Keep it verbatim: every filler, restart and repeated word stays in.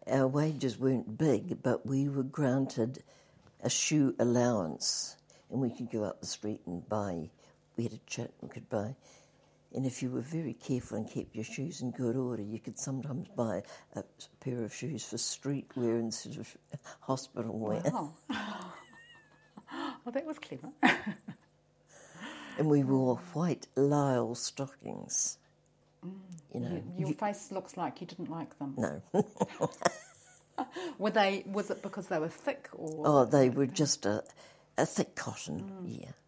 our wages weren't big, but we were granted a shoe allowance, and we could go up the street and buy. We had a chit and could buy. And if you were very careful and kept your shoes in good order, you could sometimes buy a pair of shoes for street wear instead of hospital wear. Wow. Well, that was clever. And we wore white lisle stockings. Mm. You know, You, your you, face looks like you didn't like them. no. Were they? Was it because they were thick, or? Oh, they were just a, a thick cotton, Mm. yeah.